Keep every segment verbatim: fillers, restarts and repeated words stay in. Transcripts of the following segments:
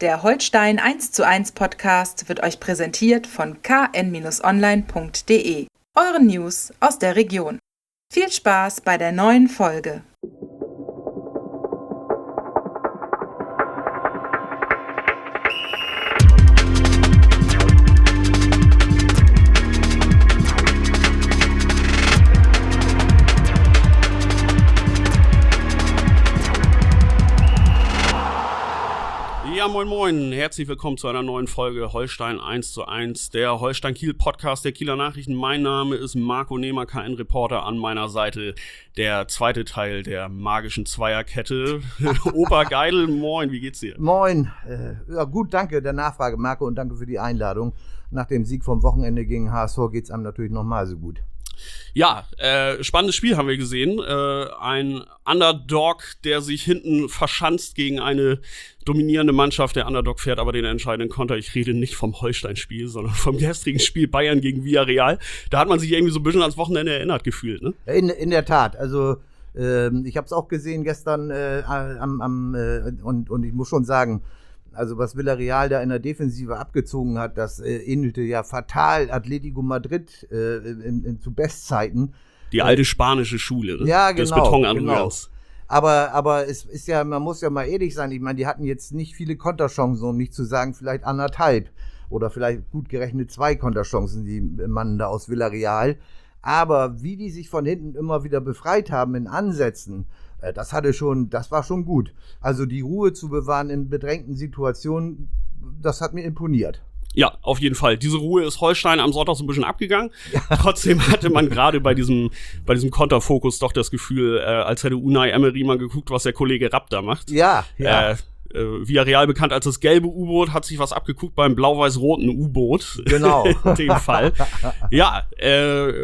Der Holstein eins zu eins Podcast wird euch präsentiert von k n online punkt d e, euren News aus der Region. Viel Spaß bei der neuen Folge. Ja, moin moin, herzlich willkommen zu einer neuen Folge Holstein eins zu eins, der Holstein-Kiel-Podcast der Kieler Nachrichten. Mein Name ist Marco Nehmer, K N-Reporter, an meiner Seite der zweite Teil der magischen Zweierkette. Opa Geidel, moin, wie geht's dir? Moin, äh, ja gut, danke der Nachfrage, Marco, und danke für die Einladung. Nach dem Sieg vom Wochenende gegen H S V geht's einem natürlich nochmal so gut. Ja, äh, spannendes Spiel haben wir gesehen. Äh, ein Underdog, der sich hinten verschanzt gegen eine dominierende Mannschaft. Der Underdog fährt aber den entscheidenden Konter. Ich rede nicht vom Holstein-Spiel, sondern vom gestrigen Spiel Bayern gegen Villarreal. Da hat man sich irgendwie so ein bisschen ans Wochenende erinnert gefühlt, ne? In, in der Tat, also äh, ich habe es auch gesehen gestern äh, am, am äh, und, und ich muss schon sagen, also was Villarreal da in der Defensive abgezogen hat, das äh, ähnelte ja fatal Atletico Madrid äh, in, in, zu Bestzeiten. Die alte spanische Schule, ne? Ja, genau. Des Betonanrührens. Genau. Aber, aber es ist ja, man muss ja mal ehrlich sein, ich meine, die hatten jetzt nicht viele Konterchancen, um nicht zu sagen, vielleicht anderthalb oder vielleicht gut gerechnet zwei Konterchancen, die Mann da aus Villarreal. Aber wie die sich von hinten immer wieder befreit haben in Ansätzen, das hatte schon, das war schon gut. Also die Ruhe zu bewahren in bedrängten Situationen, das hat mir imponiert. Ja, auf jeden Fall. Diese Ruhe ist Holstein am Sonntag so ein bisschen abgegangen. Ja. Trotzdem hatte man gerade bei diesem bei diesem Konterfokus doch das Gefühl, äh, als hätte Unai Emery mal geguckt, was der Kollege Rapp da macht. Ja, ja. Äh, äh, Villarreal bekannt als das gelbe U-Boot, hat sich was abgeguckt beim blau-weiß-roten U-Boot. Genau. In dem Fall. Ja, äh,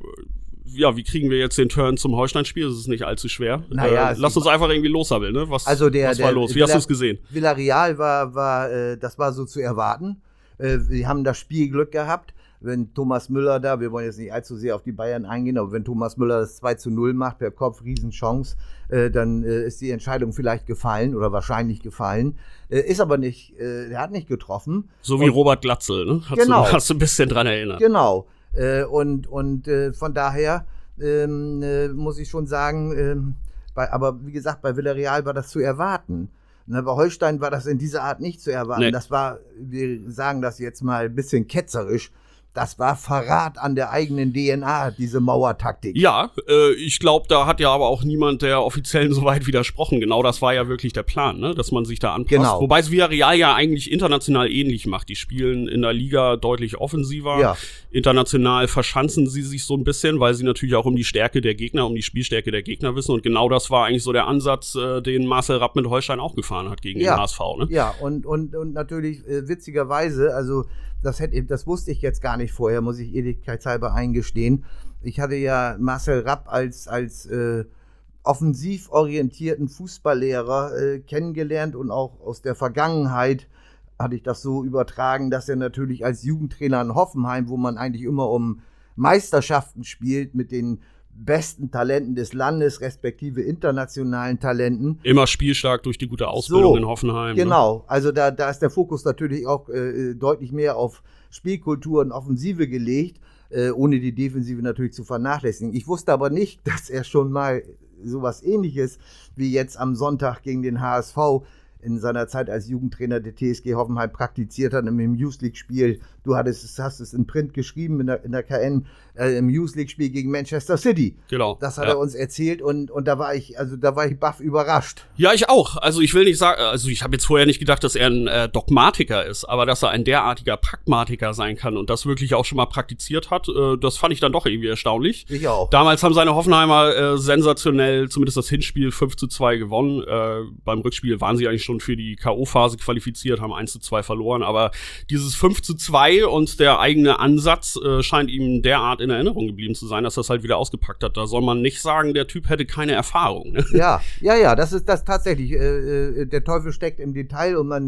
ja, wie kriegen wir jetzt den Turn zum Holstein-Spiel? Das ist nicht allzu schwer. Naja, äh, lass uns einfach irgendwie loshabbeln, ne? Was, also der, was war der, los? Wie Villa, hast du es gesehen? Villarreal war, war äh, das war so zu erwarten. Äh, wir haben das Spielglück gehabt. Wenn Thomas Müller da, wir wollen jetzt nicht allzu sehr auf die Bayern eingehen, aber wenn Thomas Müller das zwei zu null macht per Kopf, Riesenchance, äh, dann äh, ist die Entscheidung vielleicht gefallen oder wahrscheinlich gefallen. Äh, ist aber nicht, äh, er hat nicht getroffen. So wie und, Robert Glatzel, ne? Hast, genau, du, hast du ein bisschen dran erinnert. Genau. Äh, und und äh, von daher ähm, äh, muss ich schon sagen, äh, bei, aber wie gesagt, bei Villarreal war das zu erwarten. Na, bei Holstein war das in dieser Art nicht zu erwarten. Nee. Das war, wir sagen das jetzt mal ein bisschen ketzerisch, das war Verrat an der eigenen D N A, diese Mauertaktik. Ja, äh, ich glaube, da hat ja aber auch niemand der Offiziellen soweit widersprochen. Genau das war ja wirklich der Plan, ne? Dass man sich da anpasst. Genau. Wobei es Villarreal ja eigentlich international ähnlich macht. Die spielen in der Liga deutlich offensiver. Ja. International verschanzen sie sich so ein bisschen, weil sie natürlich auch um die Stärke der Gegner, um die Spielstärke der Gegner wissen. Und genau das war eigentlich so der Ansatz, äh, den Marcel Rapp mit Holstein auch gefahren hat gegen ja. den H S V. Ne? Ja, und, und, und natürlich äh, witzigerweise, also Das, hätte, das wusste ich jetzt gar nicht vorher, muss ich ehrlichkeitshalber eingestehen. Ich hatte ja Marcel Rapp als, als äh, offensiv orientierten Fußballlehrer äh, kennengelernt und auch aus der Vergangenheit hatte ich das so übertragen, dass er natürlich als Jugendtrainer in Hoffenheim, wo man eigentlich immer um Meisterschaften spielt mit den besten Talenten des Landes, respektive internationalen Talenten. Immer spielstark durch die gute Ausbildung so, in Hoffenheim. Genau, ne? Also da, da ist der Fokus natürlich auch äh, deutlich mehr auf Spielkultur und Offensive gelegt, äh, ohne die Defensive natürlich zu vernachlässigen. Ich wusste aber nicht, dass er schon mal sowas Ähnliches wie jetzt am Sonntag gegen den H S V in seiner Zeit als Jugendtrainer der T S G Hoffenheim praktiziert hat, im Youth League-Spiel. Du hattest es, hast es in Print geschrieben in der, in der K N, äh, im Youth League-Spiel gegen Manchester City. Genau. Das hat ja. er uns erzählt und, und da war ich, also da war ich baff überrascht. Ja, ich auch. Also ich will nicht sagen, also ich habe jetzt vorher nicht gedacht, dass er ein äh, Dogmatiker ist, aber dass er ein derartiger Pragmatiker sein kann und das wirklich auch schon mal praktiziert hat, äh, das fand ich dann doch irgendwie erstaunlich. Ich auch. Damals haben seine Hoffenheimer äh, sensationell, zumindest das Hinspiel, fünf zu zwei gewonnen. Äh, beim Rückspiel waren sie eigentlich schon für die K O-Phase qualifiziert, haben eins zu zwei verloren, aber dieses fünf zu zwei und der eigene Ansatz äh, scheint ihm derart in Erinnerung geblieben zu sein, dass das halt wieder ausgepackt hat. Da soll man nicht sagen, der Typ hätte keine Erfahrung. Ne? Ja, ja, ja, das ist das tatsächlich. Äh, der Teufel steckt im Detail und man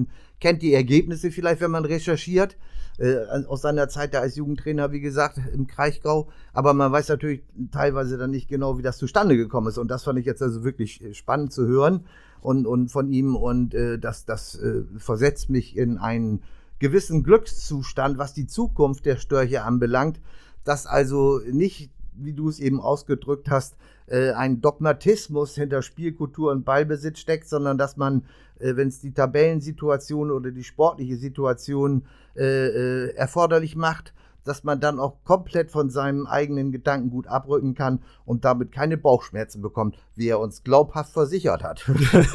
kennt die Ergebnisse vielleicht, wenn man recherchiert. Äh, aus seiner Zeit da als Jugendtrainer, wie gesagt, im Kraichgau. Aber man weiß natürlich teilweise dann nicht genau, wie das zustande gekommen ist. Und das fand ich jetzt also wirklich spannend zu hören und, und von ihm. Und äh, das, das äh, versetzt mich in einen gewissen Glückszustand, was die Zukunft der Störche anbelangt. Dass also nicht, wie du es eben ausgedrückt hast, äh, ein Dogmatismus hinter Spielkultur und Ballbesitz steckt, sondern dass man, äh, wenn es die Tabellensituation oder die sportliche Situation äh, äh, erforderlich macht, dass man dann auch komplett von seinem eigenen Gedankengut abrücken kann und damit keine Bauchschmerzen bekommt, wie er uns glaubhaft versichert hat.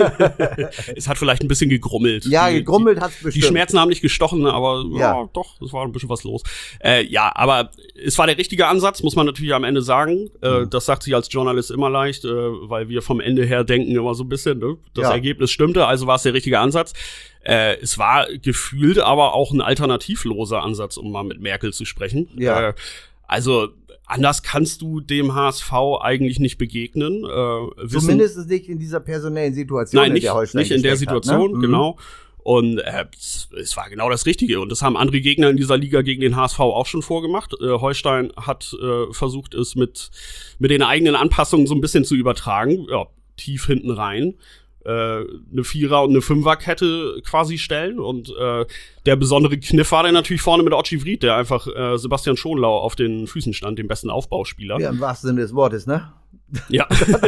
Es hat vielleicht ein bisschen gegrummelt. Ja, die, gegrummelt hat es bestimmt. Die Schmerzen haben nicht gestochen, aber ja, ja doch, es war ein bisschen was los. Äh, ja, aber es war der richtige Ansatz, muss man natürlich am Ende sagen. Äh, mhm. Das sagt sich als Journalist immer leicht, äh, weil wir vom Ende her denken immer so ein bisschen, ne? Das ja. Ergebnis stimmte, also war es der richtige Ansatz. Äh, es war gefühlt aber auch ein alternativloser Ansatz, um mal mit Merkel zu sprechen. Ja. Äh, also anders kannst du dem H S V eigentlich nicht begegnen. Äh, wissen, Zumindest nicht in dieser personellen Situation. Nein, nicht, in der Holstein nicht in der Situation, hat, ne? genau. Und äh, es, es war genau das Richtige. Und das haben andere Gegner in dieser Liga gegen den H S V auch schon vorgemacht. Äh, Holstein hat äh, versucht, es mit, mit den eigenen Anpassungen so ein bisschen zu übertragen. Ja, tief hinten rein. eine Vierer- und eine Fünferkette quasi stellen. Und äh, der besondere Kniff war dann natürlich vorne mit Otschi Vried, der einfach äh, Sebastian Schonlau auf den Füßen stand, dem besten Aufbauspieler. Ja, im wahrsten Sinne des Wortes, ne? Ja.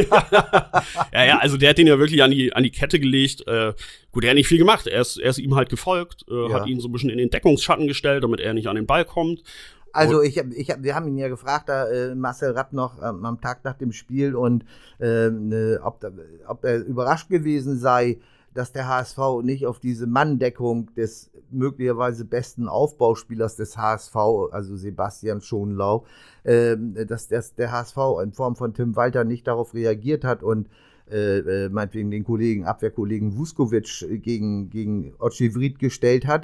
ja, ja, also der hat den ja wirklich an die, an die Kette gelegt. Äh, gut, er hat nicht viel gemacht. Er ist, er ist ihm halt gefolgt, äh, ja. hat ihn so ein bisschen in den Deckungsschatten gestellt, damit er nicht an den Ball kommt. Also ich hab, ich hab, wir haben ihn ja gefragt, da, äh, Marcel Rapp noch ähm, am Tag nach dem Spiel, und äh, ne, ob, da, ob er überrascht gewesen sei, dass der H S V nicht auf diese Manndeckung des möglicherweise besten Aufbauspielers des H S V, also Sebastian Schonlau, äh, dass, dass der H S V in Form von Tim Walter nicht darauf reagiert hat und äh, meinetwegen den Kollegen, Abwehrkollegen Vuskovic gegen, gegen Otschi Vried gestellt hat.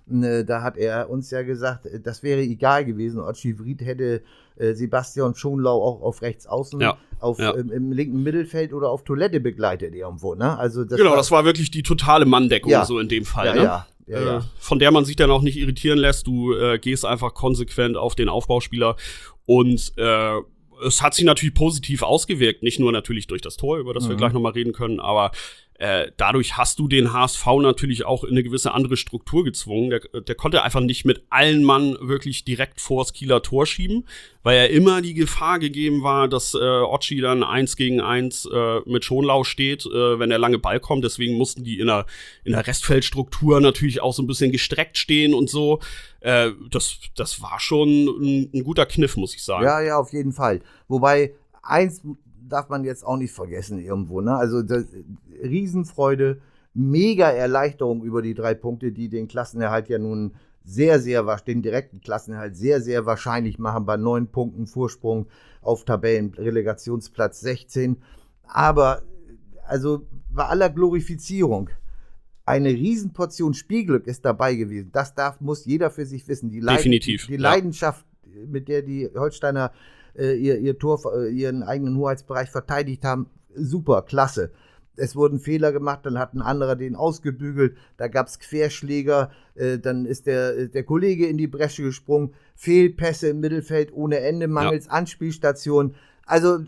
Da hat er uns ja gesagt, das wäre egal gewesen. Otschi Vried hätte äh, Sebastian Schonlau auch auf rechts außen, ja, auf, ja. ähm, im linken Mittelfeld oder auf Toilette begleitet irgendwo. Ne? Also das genau, war, das war wirklich die totale Manndeckung, ja. so in dem Fall. Ja, ne? ja, ja, ja. Äh, von der man sich dann auch nicht irritieren lässt. Du äh, gehst einfach konsequent auf den Aufbauspieler. Und äh, es hat sich natürlich positiv ausgewirkt. Nicht nur natürlich durch das Tor, über das mhm. wir gleich nochmal reden können, aber Äh, dadurch hast du den H S V natürlich auch in eine gewisse andere Struktur gezwungen. Der, der konnte einfach nicht mit allen Mann wirklich direkt vors Kieler Tor schieben, weil ja immer die Gefahr gegeben war, dass äh, Otschi dann eins gegen eins äh, mit Schonlau steht, äh, wenn der lange Ball kommt. Deswegen mussten die in der, in der Restfeldstruktur natürlich auch so ein bisschen gestreckt stehen und so. Äh, das, das war schon ein, ein guter Kniff, muss ich sagen. Ja, ja, auf jeden Fall. Wobei, eins darf man jetzt auch nicht vergessen irgendwo, ne? Also das, Riesenfreude, mega Erleichterung über die drei Punkte, die den Klassenerhalt ja nun sehr, sehr, den direkten Klassenerhalt sehr, sehr wahrscheinlich machen, bei neun Punkten Vorsprung auf Tabellenrelegationsplatz sechzehn. Aber, also bei aller Glorifizierung, eine Riesenportion Spielglück ist dabei gewesen. Das darf, muss jeder für sich wissen. Die Leiden, Definitiv. Die ja. Leidenschaft, mit der die Holsteiner äh, ihr, ihr Tor, äh, ihren eigenen Hoheitsbereich verteidigt haben, super, klasse. Es wurden Fehler gemacht, dann hat ein anderer den ausgebügelt, da gab es Querschläger, äh, dann ist der, der Kollege in die Bresche gesprungen, Fehlpässe im Mittelfeld ohne Ende, mangels ja. Anspielstation. Also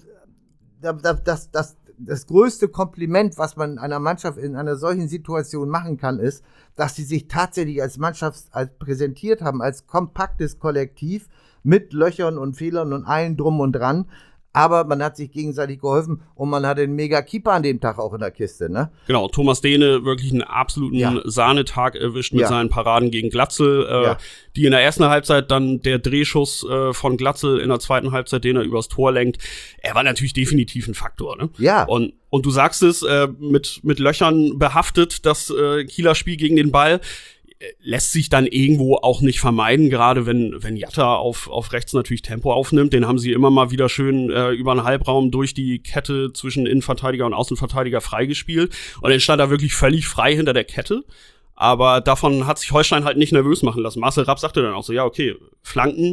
das, das, das, das größte Kompliment, was man einer Mannschaft in einer solchen Situation machen kann, ist, dass sie sich tatsächlich als Mannschaft als präsentiert haben, als kompaktes Kollektiv mit Löchern und Fehlern und allen drum und dran. Aber man hat sich gegenseitig geholfen und man hatte einen mega Keeper an dem Tag auch in der Kiste, ne? Genau, Thomas Dehne wirklich einen absoluten ja. Sahnetag erwischt mit ja. seinen Paraden gegen Glatzel, äh, ja. die in der ersten Halbzeit dann der Drehschuss äh, von Glatzel in der zweiten Halbzeit, den er übers Tor lenkt. Er war natürlich definitiv ein Faktor, ne? Ja. Und, und du sagst es, äh, mit, mit Löchern behaftet, das äh, Kieler Spiel gegen den Ball. Lässt sich dann irgendwo auch nicht vermeiden, gerade wenn wenn Jatta auf auf rechts natürlich Tempo aufnimmt. Den haben sie immer mal wieder schön äh, über einen Halbraum durch die Kette zwischen Innenverteidiger und Außenverteidiger freigespielt. Und dann stand er wirklich völlig frei hinter der Kette. Aber davon hat sich Holstein halt nicht nervös machen lassen. Marcel Rapp sagte dann auch so, ja okay, Flanken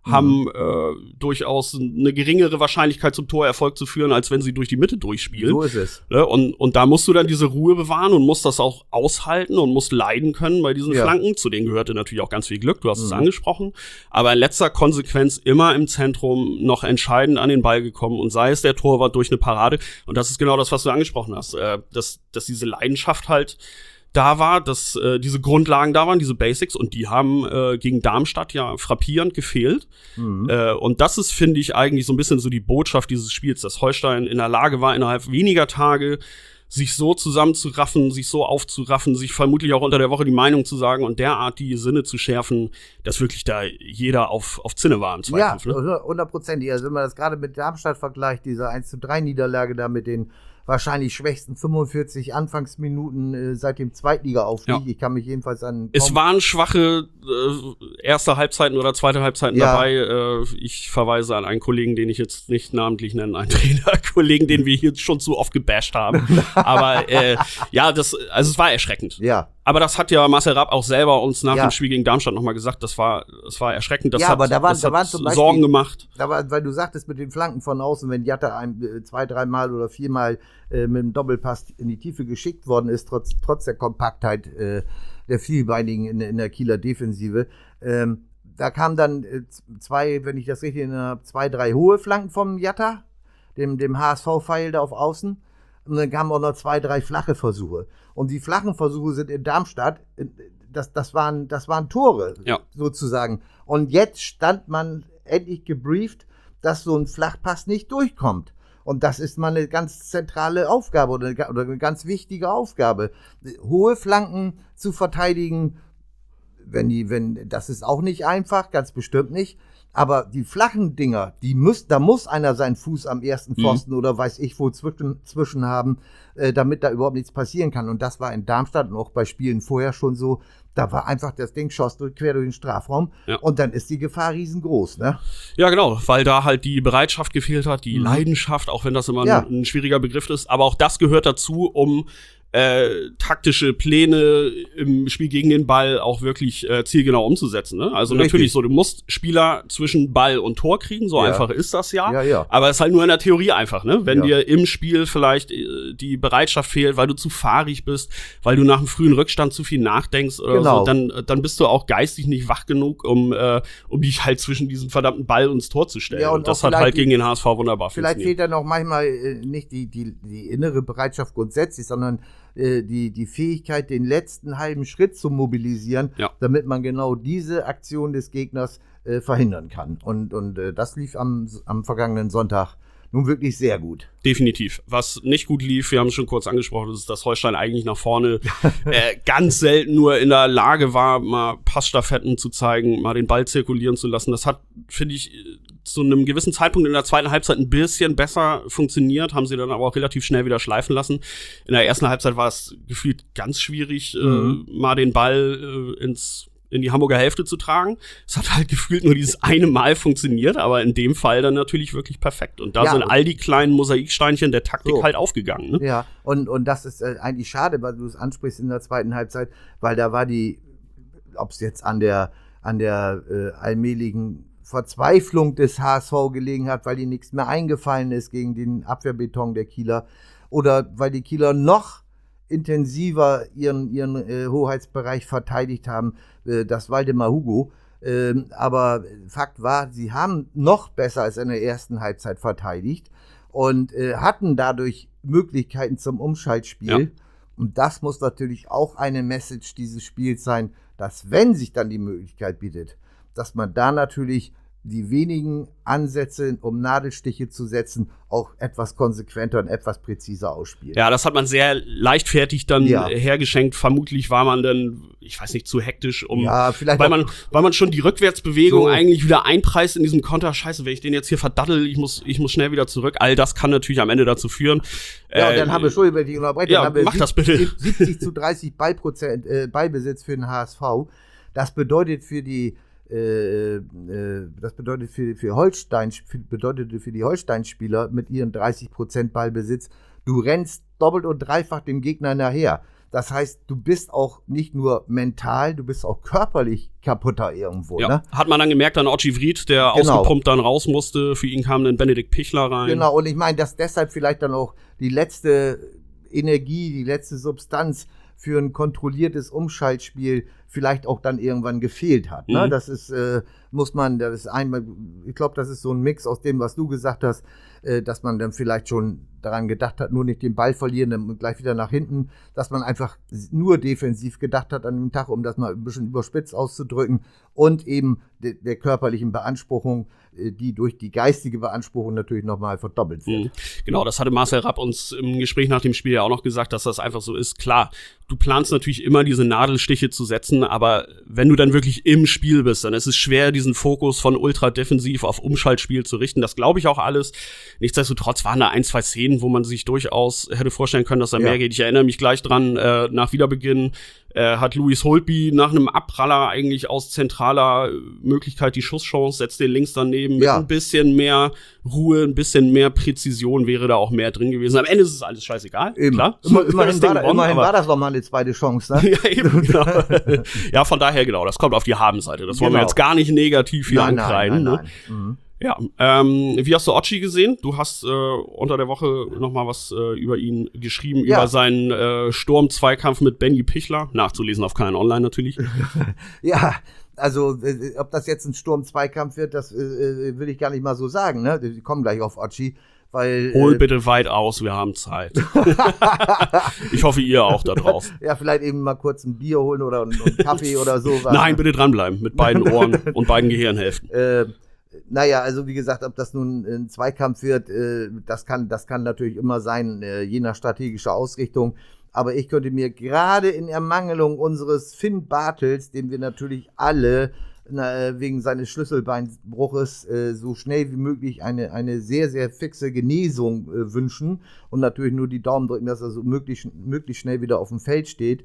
haben äh, durchaus eine geringere Wahrscheinlichkeit zum Torerfolg zu führen, als wenn sie durch die Mitte durchspielen. So ist es. Ne? Und, und da musst du dann diese Ruhe bewahren und musst das auch aushalten und musst leiden können bei diesen Ja. Flanken. Zu denen gehörte natürlich auch ganz viel Glück, du hast Mhm. es angesprochen. Aber in letzter Konsequenz immer im Zentrum noch entscheidend an den Ball gekommen und sei es der Torwart durch eine Parade. Und das ist genau das, was du angesprochen hast, äh, dass, dass diese Leidenschaft halt da war, dass äh, diese Grundlagen da waren, diese Basics, und die haben äh, gegen Darmstadt ja frappierend gefehlt. Mhm. Äh, und das ist, finde ich, eigentlich so ein bisschen so die Botschaft dieses Spiels, dass Holstein in der Lage war, innerhalb weniger Tage sich so zusammenzuraffen, sich so aufzuraffen, sich vermutlich auch unter der Woche die Meinung zu sagen und derart die Sinne zu schärfen, dass wirklich da jeder auf, auf Zinne war im Ja, Zweikampf. Ne? hundertprozentig. Also wenn man das gerade mit Darmstadt vergleicht, diese eins zu drei Niederlage da mit den wahrscheinlich schwächsten fünfundvierzig Anfangsminuten äh, seit dem Zweitliga-Aufstieg. Ja. Ich kann mich jedenfalls an... Es waren schwache äh, erste Halbzeiten oder zweite Halbzeiten Ja. dabei. Äh, ich verweise an einen Kollegen, den ich jetzt nicht namentlich nenne, einen Trainerkollegen, den wir hier schon zu oft gebasht haben. Aber äh, ja, das, also es war erschreckend. Ja. Aber das hat ja Marcel Rapp auch selber uns nach Ja. dem Spiel gegen Darmstadt nochmal gesagt. Das war, das war erschreckend. Das Ja, hat, aber da waren- das da hat waren zum Beispiel- Sorgen gemacht. Da war, weil du sagtest mit den Flanken von außen, wenn Jatta ein, äh, zwei, dreimal oder viermal äh, mit dem Doppelpass in die Tiefe geschickt worden ist, trotz, trotz der Kompaktheit äh, der Vielbeinigen in, in der Kieler Defensive. Ähm, da kamen dann äh, zwei, wenn ich das richtig erinnere, zwei, drei hohe Flanken vom Jatta, dem, dem H S V-Pfeil da auf Außen. Und dann kamen auch noch zwei, drei flache Versuche. Und die flachen Versuche sind in Darmstadt, äh, das, das, waren, das waren Tore, Ja. sozusagen. Und jetzt stand man endlich gebrieft, dass so ein Flachpass nicht durchkommt. Und das ist mal eine ganz zentrale Aufgabe oder eine, oder eine ganz wichtige Aufgabe. Hohe Flanken zu verteidigen, wenn die, wenn, das ist auch nicht einfach, ganz bestimmt nicht. Aber die flachen Dinger, die muss, da muss einer seinen Fuß am ersten Pfosten mhm. oder weiß ich wo zwischen, zwischen haben, äh, damit da überhaupt nichts passieren kann. Und das war in Darmstadt und auch bei Spielen vorher schon so. Da war einfach das Ding schoss durch, quer durch den Strafraum Ja. und dann ist die Gefahr riesengroß, ne? Ja, genau, weil da halt die Bereitschaft gefehlt hat, die Mhm. Leidenschaft, auch wenn das immer Ja. ein, ein schwieriger Begriff ist. Aber auch das gehört dazu, um äh, taktische Pläne im Spiel gegen den Ball auch wirklich äh, zielgenau umzusetzen. Ne? Also Richtig. natürlich so, du musst Spieler zwischen Ball und Tor kriegen, so Ja. einfach ist das ja. Ja, ja. Aber es ist halt nur in der Theorie einfach, ne? Wenn Ja. dir im Spiel vielleicht äh, die Bereitschaft fehlt, weil du zu fahrig bist, weil du nach einem frühen Rückstand zu viel nachdenkst oder Genau. so, dann, dann bist du auch geistig nicht wach genug, um, äh, um dich halt zwischen diesen verdammten Ball und das Tor zu stellen. Ja, und und das auch hat vielleicht halt gegen den H S V wunderbar Vielleicht funktioniert. fehlt da noch manchmal äh, nicht die, die, die innere Bereitschaft grundsätzlich, sondern äh, die, die Fähigkeit, den letzten halben Schritt zu mobilisieren, Ja. damit man genau diese Aktion des Gegners äh, verhindern kann. Und, und äh, das lief am, am vergangenen Sonntag nun wirklich sehr gut. Definitiv. Was nicht gut lief, wir haben es schon kurz angesprochen, ist, dass Holstein eigentlich nach vorne äh, ganz selten nur in der Lage war, mal Passstaffetten zu zeigen, mal den Ball zirkulieren zu lassen. Das hat, finde ich, zu einem gewissen Zeitpunkt in der zweiten Halbzeit ein bisschen besser funktioniert, haben sie dann aber auch relativ schnell wieder schleifen lassen. In der ersten Halbzeit war es gefühlt ganz schwierig, Mhm. äh, mal den Ball äh, ins in die Hamburger Hälfte zu tragen. Es hat halt gefühlt nur dieses eine Mal funktioniert, aber in dem Fall dann natürlich wirklich perfekt. Und da Ja, sind und- all die kleinen Mosaiksteinchen der Taktik So. halt aufgegangen. Ne? Ja, und, und das ist äh, eigentlich schade, weil du es ansprichst in der zweiten Halbzeit, weil da war die, ob es jetzt an der, an der äh, allmähligen Verzweiflung des H S V gelegen hat, weil ihnen nichts mehr eingefallen ist gegen den Abwehrbeton der Kieler, oder weil die Kieler noch intensiver ihren, ihren äh, Hoheitsbereich verteidigt haben, äh, das Waldemar Hugo. Ähm, aber Fakt war, sie haben noch besser als in der ersten Halbzeit verteidigt und äh, hatten dadurch Möglichkeiten zum Umschaltspiel. Ja. Und das muss natürlich auch eine Message dieses Spiels sein, dass wenn sich dann die Möglichkeit bietet, dass man da natürlich die wenigen Ansätze, um Nadelstiche zu setzen, auch etwas konsequenter und etwas präziser ausspielt. Ja, das hat man sehr leichtfertig dann Ja. hergeschenkt. Vermutlich war man dann, ich weiß nicht, zu hektisch, um Ja, vielleicht weil auch- man, weil man schon die Rückwärtsbewegung So. eigentlich wieder einpreist in diesem Konter. Scheiße, wenn ich den jetzt hier verdattel, ich muss, ich muss schnell wieder zurück. All das kann natürlich am Ende dazu führen. Ja, und Äh, dann haben wir, Entschuldigung, wenn ich unterbreche, ja, dann haben wir mach das bitte. siebzig zu dreißig Ballprozent, äh, Ballbesitz für den H S V. Das bedeutet für die äh, äh, das bedeutet für, für Holstein, für, bedeutete für die Holstein-Spieler mit ihren dreißig Prozent Ballbesitz, du rennst doppelt und dreifach dem Gegner nachher. Das heißt, du bist auch nicht nur mental, du bist auch körperlich kaputter irgendwo. Ja, ne? Hat man dann gemerkt an Ochi Vried, der Genau. ausgepumpt dann raus musste. Für ihn kam dann Benedikt Pichler rein. Genau, und ich meine, dass deshalb vielleicht dann auch die letzte Energie, die letzte Substanz für ein kontrolliertes Umschaltspiel vielleicht auch dann irgendwann gefehlt hat. Ne? Mhm. Das ist, äh, muss man, das ist einmal, ich glaube, das ist so ein Mix aus dem, was du gesagt hast, äh, dass man dann vielleicht schon daran gedacht hat, nur nicht den Ball verlieren, dann gleich wieder nach hinten, dass man einfach nur defensiv gedacht hat an dem Tag, um das mal ein bisschen überspitzt auszudrücken, und eben de- der körperlichen Beanspruchung, äh, die durch die geistige Beanspruchung natürlich nochmal verdoppelt wird. Mhm. Genau, das hatte Marcel Rapp uns im Gespräch nach dem Spiel ja auch noch gesagt, dass das einfach so ist. Klar, du planst natürlich immer diese Nadelstiche zu setzen, aber wenn du dann wirklich im Spiel bist, dann ist es schwer, diesen Fokus von ultra defensiv auf Umschaltspiel zu richten. Das glaube ich auch alles. Nichtsdestotrotz waren da ein, zwei Szenen, wo man sich durchaus hätte vorstellen können, dass da Ja. mehr geht. Ich erinnere mich gleich dran, äh, nach Wiederbeginn äh, hat Louis Holtby nach einem Abpraller eigentlich aus zentraler Möglichkeit die Schusschance, setzt den links daneben. Mit Ja. ein bisschen mehr Ruhe, ein bisschen mehr Präzision wäre da auch mehr drin gewesen. Am Ende ist es alles scheißegal, Eben. klar. Immer, Das immerhin Ding war, da, gewonnen, immerhin aber- war das doch mal eine zweite Chance. Ne? ja, eben, genau. Ja, von daher genau, das kommt auf die Habenseite. Das wollen wir Genau. jetzt gar nicht negativ hier Nein, nein, ankreiden. nein, ne? nein. Mhm. Ja, ähm, wie hast du Ochi gesehen? Du hast äh, unter der Woche noch mal was äh, über ihn geschrieben, Ja. über seinen äh, Sturm-Zweikampf mit Benny Pichler. Nachzulesen auf K N Online natürlich. Ja, also äh, ob das jetzt ein Sturm-Zweikampf wird, das äh, will ich gar nicht mal so sagen. Ne? Wir kommen gleich auf Ochi, weil Hol äh, bitte weit aus, wir haben Zeit. Ich hoffe, ihr auch da draußen. ja, vielleicht eben mal kurz ein Bier holen oder einen, einen Kaffee oder so. Nein, bitte dranbleiben mit beiden Ohren und beiden Gehirnhälften. Äh, naja, also wie gesagt, ob das nun ein Zweikampf wird, äh, das kann, das kann natürlich immer sein, äh, je nach strategischer Ausrichtung. Aber ich könnte mir gerade in Ermangelung unseres Finn Bartels, den wir natürlich alle na, wegen seines Schlüsselbeinbruches äh, so schnell wie möglich eine, eine sehr, sehr fixe Genesung äh, wünschen und natürlich nur die Daumen drücken, dass er so möglichst, möglichst schnell wieder auf dem Feld steht.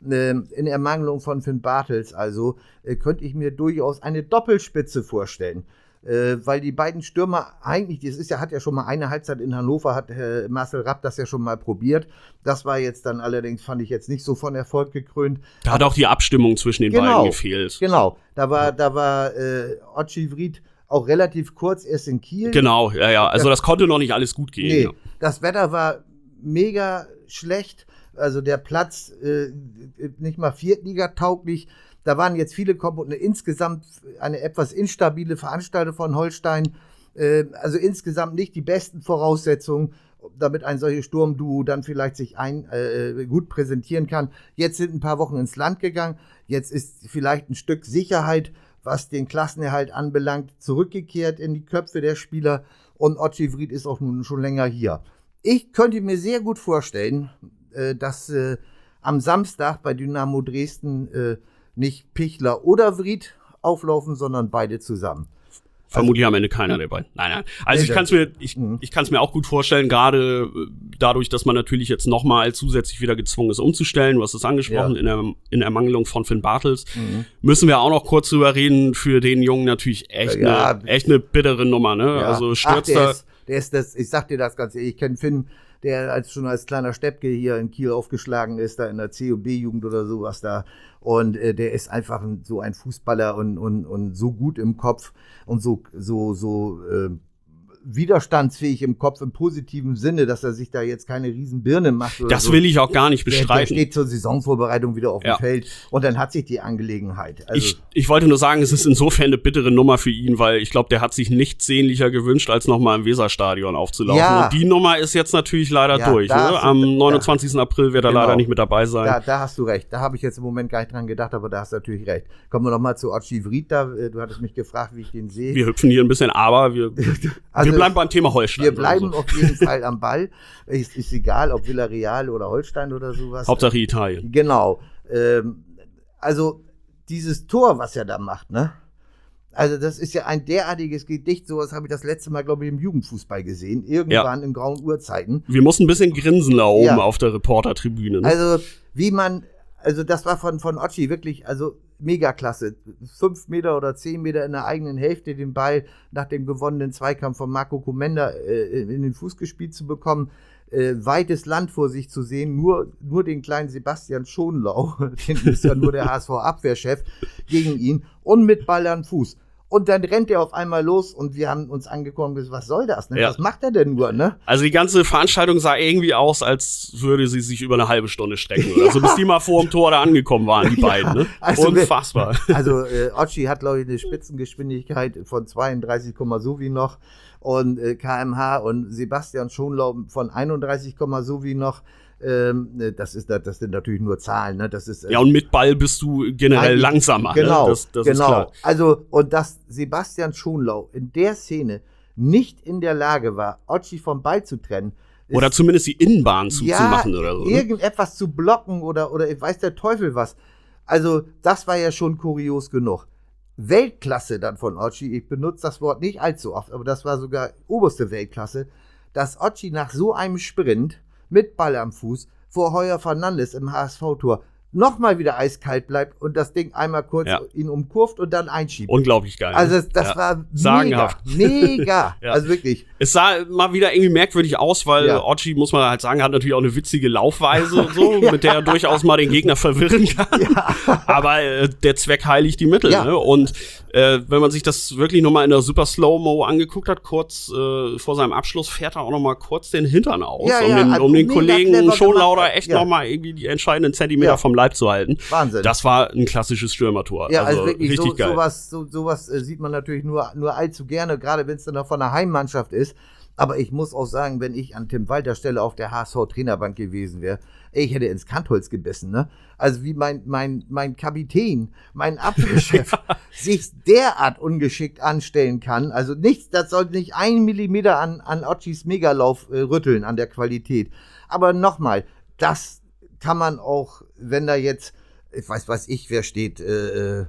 In Ermangelung von Finn Bartels also, äh, könnte ich mir durchaus eine Doppelspitze vorstellen. Äh, weil die beiden Stürmer eigentlich, das ist ja, hat ja schon mal eine Halbzeit in Hannover, hat äh, Marcel Rapp das ja schon mal probiert. Das war jetzt dann allerdings, fand ich jetzt nicht so von Erfolg gekrönt. Da hat auch die Abstimmung zwischen den Genau. beiden gefehlt. Genau, da war, da war äh, Ochi Vried auch relativ kurz erst in Kiel. Genau, ja, ja. Also das konnte noch nicht alles gut gehen. Nee, Ja. das Wetter war mega schlecht. Also der Platz äh, nicht mal Viertliga-tauglich. Da waren jetzt viele Komponenten. Insgesamt eine etwas instabile Veranstaltung von Holstein. Äh, also insgesamt nicht die besten Voraussetzungen, damit ein solches Sturmduo dann vielleicht sich ein, äh, gut präsentieren kann. Jetzt sind ein paar Wochen ins Land gegangen. Jetzt ist vielleicht ein Stück Sicherheit, was den Klassenerhalt anbelangt, zurückgekehrt in die Köpfe der Spieler. Und Ochi Vried ist auch nun schon länger hier. Ich könnte mir sehr gut vorstellen, äh, dass äh, am Samstag bei Dynamo Dresden äh, nicht Pichler oder Vried auflaufen, sondern beide zusammen. Vermutlich am Ende keiner der beiden. Nein, nein. Also Nee, ich kann es mir, ich, Mhm. ich kann es mir auch gut vorstellen, gerade äh, dadurch, dass man natürlich jetzt nochmal zusätzlich wieder gezwungen ist, umzustellen. Du hast es angesprochen, Ja. in, der, in Ermangelung von Finn Bartels. Mhm. Müssen wir auch noch kurz drüber reden, für den Jungen natürlich echt Ja. eine echt eine bittere Nummer, ne? Ja. Also Ach, stürzt der da. ist, der ist das, ich sag dir das ganz ehrlich, ich kenne Finn, der als schon als kleiner Steppke hier in Kiel aufgeschlagen ist, da in der C und B-Jugend oder sowas da. Und äh, der ist einfach ein, so ein Fußballer und, und, und so gut im Kopf und so, so, so äh, widerstandsfähig im Kopf im positiven Sinne, dass er sich da jetzt keine riesen Birne macht oder Das so. will ich auch gar nicht Der, der bestreiten. steht zur Saisonvorbereitung wieder auf Ja. dem Feld und dann hat sich die Angelegenheit. Also, Ich, ich wollte nur sagen, es ist insofern eine bittere Nummer für ihn, weil ich glaube, der hat sich nichts sehnlicher gewünscht, als nochmal im Weserstadion aufzulaufen. Ja. Und die Nummer ist jetzt natürlich leider Ja, durch. da Ne? hast du- Am da- neunundzwanzigsten April wird er Genau. leider nicht mit dabei sein. Da, da hast du recht. Da habe ich jetzt im Moment gar nicht dran gedacht, aber da hast du natürlich recht. Kommen wir noch mal zu Ochi Vried. Da, äh, du hattest mich gefragt, wie ich den sehe. Wir hüpfen hier ein bisschen, aber wir, Also, wir bleiben beim Thema Holstein. wir bleiben Also. auf jeden Fall am Ball. Ist, ist egal, ob Villarreal oder Holstein oder sowas. Hauptsache Italien. Genau. Ähm, also dieses Tor, was er da macht, ne? Also das ist ja ein derartiges Gedicht. Sowas habe ich das letzte Mal, glaube ich, im Jugendfußball gesehen. Irgendwann in grauen Urzeiten. Wir mussten ein bisschen grinsen da oben Ja. auf der Reportertribüne. Ne? Also, wie man, also das war von, von Ochi wirklich, also mega klasse. Fünf Meter oder zehn Meter in der eigenen Hälfte den Ball nach dem gewonnenen Zweikampf von Marco Komenda äh, in den Fuß gespielt zu bekommen. äh, weites Land vor sich zu sehen, nur, nur den kleinen Sebastian Schonlau, den ist ja nur der H S V-Abwehrchef, gegen ihn und mit Ball am Fuß. Und dann rennt er auf einmal los und wir haben uns angekommen und gesagt, was soll das? Ne? Ja. Was macht er denn nur? Ne? Also die ganze Veranstaltung sah irgendwie aus, als würde sie sich über eine halbe Stunde strecken. Ja. Also bis die mal vor dem Tor da angekommen waren, die ja. beiden. Ne? Also unfassbar. Also äh, Otschi hat, glaube ich, eine Spitzengeschwindigkeit von zweiunddreißig, so wie noch und äh, K M H und Sebastian Schonlau von einunddreißig, so wie noch. Ähm, das, ist, das sind natürlich nur Zahlen. Ne? Das ist, äh, ja, und mit Ball bist du generell langsamer. Genau, ne? das, das genau. ist klar. Also, und dass Sebastian Schonlau in der Szene nicht in der Lage war, Otschi vom Ball zu trennen. Oder zumindest die Innenbahn zu, ja, zu machen oder so. Ne? Irgendetwas zu blocken oder, oder weiß der Teufel was. Also, das war ja schon kurios genug. Weltklasse dann von Otschi, ich benutze das Wort nicht allzu oft, aber das war sogar oberste Weltklasse, dass Otschi nach so einem Sprint mit Ball am Fuß vor Heuer Fernandes im H S V-Tor nochmal wieder eiskalt bleibt und das Ding einmal kurz ja. ihn umkurvt und dann einschiebt. Unglaublich geil. Also das, das ja. war sagenhaft. mega, mega. ja. Also wirklich. Es sah mal wieder irgendwie merkwürdig aus, weil ja. Otschi, muss man halt sagen, hat natürlich auch eine witzige Laufweise, so, ja. mit der er durchaus mal den Gegner verwirren kann. Ja. Aber äh, der Zweck heiligt die Mittel. Ja. Ne? Und äh, wenn man sich das wirklich nochmal in der Super Slow-Mo angeguckt hat, kurz äh, vor seinem Abschluss fährt er auch nochmal kurz den Hintern aus, ja, um ja. den, Also um den Kollegen Schonlauder echt ja. nochmal irgendwie die entscheidenden Zentimeter ja. vom Leib zu halten. Wahnsinn. Das war ein klassisches Stürmertor. Ja, also, also wirklich, richtig so, geil. sowas, so, sowas äh, sieht man natürlich nur, nur allzu gerne, gerade wenn es dann noch von der Heimmannschaft ist. Aber ich muss auch sagen, wenn ich an Tim Walter Stelle auf der H S V-Trainerbank gewesen wäre, ich hätte ins Kantholz gebissen, ne? Also wie mein, mein, mein Kapitän, mein Abwehrchef sich derart ungeschickt anstellen kann. Also nichts, das sollte nicht ein Millimeter an, an Otschis Megalauf äh, rütteln, an der Qualität. Aber nochmal, das kann man auch, wenn da jetzt, ich weiß, was ich, wer steht, äh,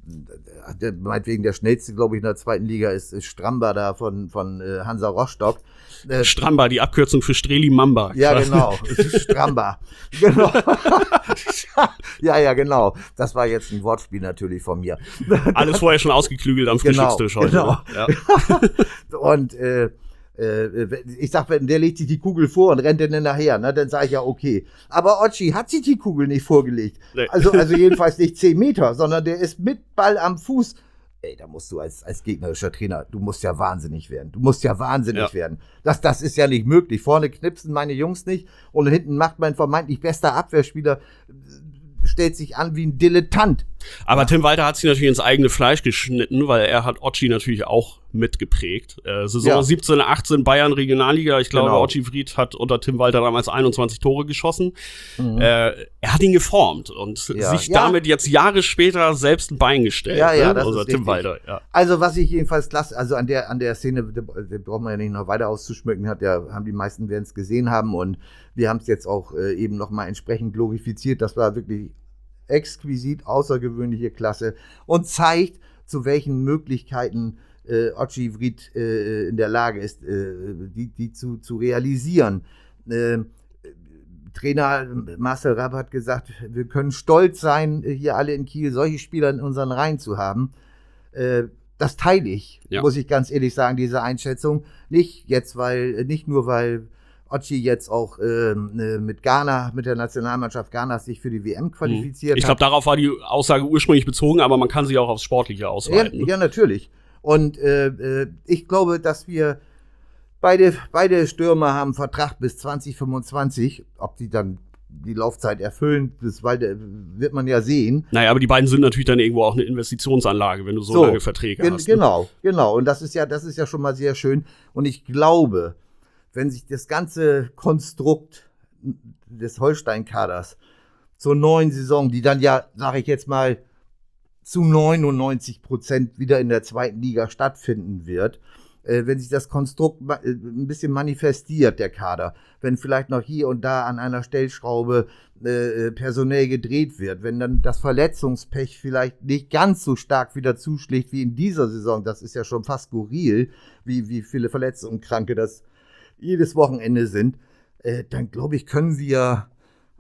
der, meinetwegen der schnellste, glaube ich, in der zweiten Liga ist, ist Stramba da von, von äh, Hansa Rostock. Äh, Stramba, die Abkürzung für Streli Mamba. Ja, genau. Stramba. Genau. ja, ja, genau. Das war jetzt ein Wortspiel natürlich von mir. Alles vorher schon ausgeklügelt am genau, Frühstückstisch heute. Genau. Ja. Und äh, ich sag, wenn der legt sich die Kugel vor und rennt dann nachher, ne, dann sage ich ja okay. Aber Otschi hat sich die Kugel nicht vorgelegt. Nee. Also, also jedenfalls nicht zehn Meter, sondern der ist mit Ball am Fuß. Ey, da musst du als, als gegnerischer Trainer, du musst ja wahnsinnig werden. Du musst ja wahnsinnig ja. werden. Das, das ist ja nicht möglich. Vorne knipsen meine Jungs nicht und hinten macht mein vermeintlich bester Abwehrspieler, stellt sich an wie ein Dilettant. Aber Tim Walter hat sich natürlich ins eigene Fleisch geschnitten, weil er hat Otschi natürlich auch mitgeprägt. Äh, Saison ja. siebzehn, achtzehn Bayern Regionalliga. Ich glaube, genau. Otschi Fried hat unter Tim Walter damals einundzwanzig Tore geschossen. Mhm. Äh, er hat ihn geformt und ja. sich ja. damit jetzt Jahre später selbst ein Bein gestellt. Ja, ja, ne? das Unser ist Tim richtig. Walter. Ja. Also was ich jedenfalls klasse, also an der an der Szene, da braucht man ja nicht noch weiter auszuschmücken, hat ja, haben die meisten werden es gesehen haben und wir haben es jetzt auch äh, eben noch mal entsprechend glorifiziert. Das war wirklich exquisit, außergewöhnliche Klasse und zeigt, zu welchen Möglichkeiten äh, Otschi Fried äh, in der Lage ist, äh, die, die zu, zu realisieren. Äh, Trainer Marcel Rapp hat gesagt, wir können stolz sein, hier alle in Kiel solche Spieler in unseren Reihen zu haben. Äh, das teile ich, ja. muss ich ganz ehrlich sagen, diese Einschätzung. Nicht jetzt, weil, nicht nur, weil Otschi jetzt auch äh, mit Ghana, mit der Nationalmannschaft Ghanas sich für die W M qualifiziert ich glaub, hat. Ich glaube, darauf war die Aussage ursprünglich bezogen, aber man kann sie auch aufs Sportliche ausweiten. Ja, ja natürlich. Und äh, ich glaube, dass wir beide, beide Stürmer haben Vertrag bis zwanzig fünfundzwanzig. Ob die dann die Laufzeit erfüllen, das wird man ja sehen. Naja, aber die beiden sind natürlich dann irgendwo auch eine Investitionsanlage, wenn du so, so lange Verträge gen- hast. Genau, ne? genau. Und das ist ja, das ist ja schon mal sehr schön. Und ich glaube, wenn sich das ganze Konstrukt des Holstein-Kaders zur neuen Saison, die dann ja, sage ich jetzt mal, zu neunundneunzig Prozent wieder in der zweiten Liga stattfinden wird, äh, wenn sich das Konstrukt ma- äh, ein bisschen manifestiert, der Kader, wenn vielleicht noch hier und da an einer Stellschraube äh, personell gedreht wird, wenn dann das Verletzungspech vielleicht nicht ganz so stark wieder zuschlägt wie in dieser Saison, das ist ja schon fast skurril, wie, wie viele Verletzte und Kranke das jedes Wochenende sind, äh, dann glaube ich, können wir